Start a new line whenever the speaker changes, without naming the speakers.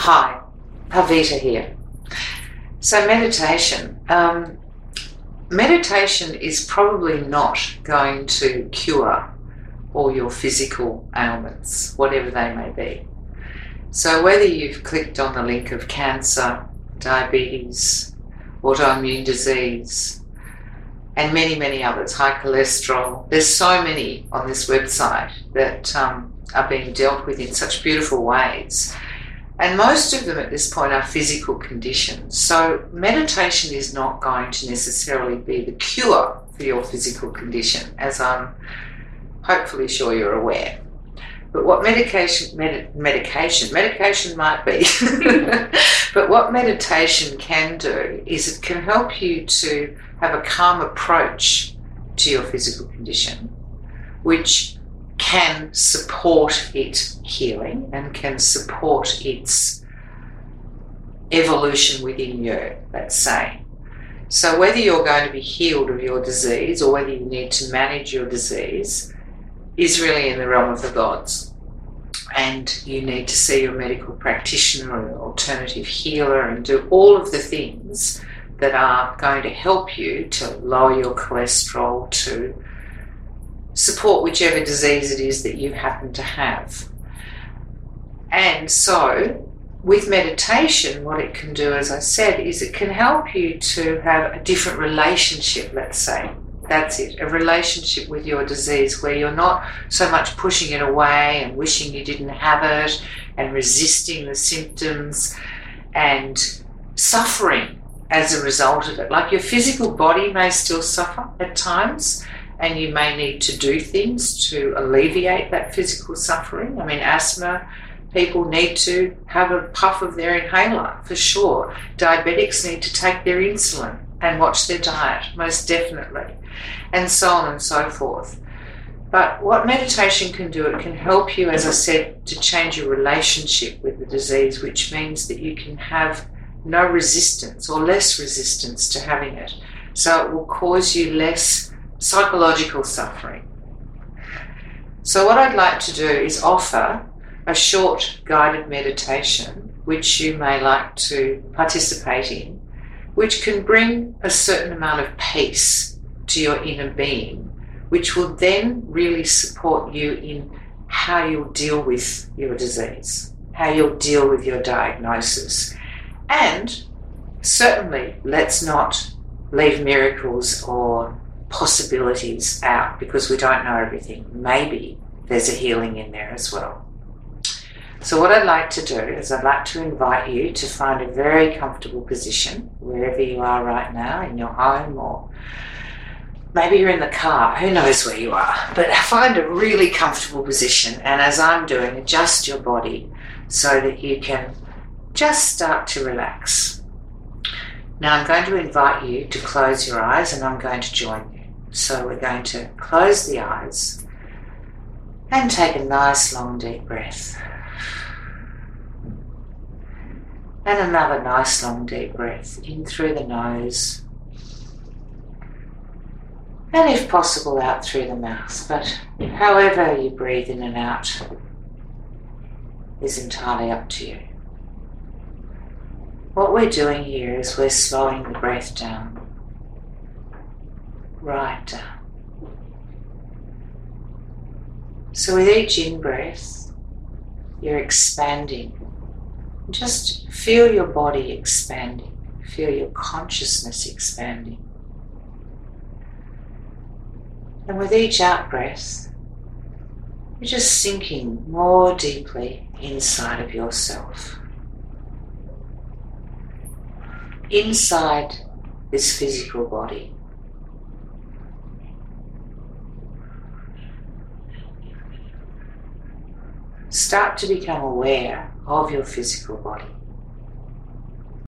Hi, Pavita here. So meditation. Meditation is probably not going to cure all your physical ailments, whatever they may be. So whether you've clicked on the link of cancer, diabetes, autoimmune disease, and many, many others, high cholesterol, there's so many on this website that are being dealt with in such beautiful ways. And most of them at this point are physical conditions. So meditation is not going to necessarily be the cure for your physical condition, as I'm hopefully sure you're aware. But what medication might be, but what meditation can do is it can help you to have a calm approach to your physical condition, which can support its healing and can support its evolution within you, let's say. So whether you're going to be healed of your disease or whether you need to manage your disease is really in the realm of the gods. And you need to see your medical practitioner or an alternative healer and do all of the things that are going to help you to lower your cholesterol, to support whichever disease it is that you happen to have. And so with meditation, what it can do, as I said, is it can help you to have a different relationship, let's say. That's it, a relationship with your disease where you're not so much pushing it away and wishing you didn't have it and resisting the symptoms and suffering as a result of it. Like your physical body may still suffer at times, and you may need to do things to alleviate that physical suffering. I mean, asthma people need to have a puff of their inhaler, for sure. Diabetics need to take their insulin and watch their diet, most definitely, and so on and so forth. But what meditation can do, it can help you, as I said, to change your relationship with the disease, which means that you can have no resistance or less resistance to having it. So it will cause you less psychological suffering. So what I'd like to do is offer a short guided meditation which you may like to participate in, which can bring a certain amount of peace to your inner being, which will then really support you in how you'll deal with your disease, how you'll deal with your diagnosis. And certainly let's not leave miracles or possibilities out because we don't know everything. Maybe there's a healing in there as well. So what I'd like to do is I'd like to invite you to find a very comfortable position wherever you are right now, in your home, or maybe you're in the car, who knows where you are, but find a really comfortable position, and as I'm doing, adjust your body so that you can just start to relax. Now I'm going to invite you to close your eyes and I'm going to join you. So we're going to close the eyes and take a nice long deep breath. And another nice long deep breath in through the nose. And if possible out through the mouth. But however you breathe in and out is entirely up to you. What we're doing here is we're slowing the breath down. Right down. So with each in-breath, you're expanding. Just feel your body expanding. Feel your consciousness expanding. And with each out-breath, you're just sinking more deeply inside of yourself. Inside this physical body. Start to become aware of your physical body.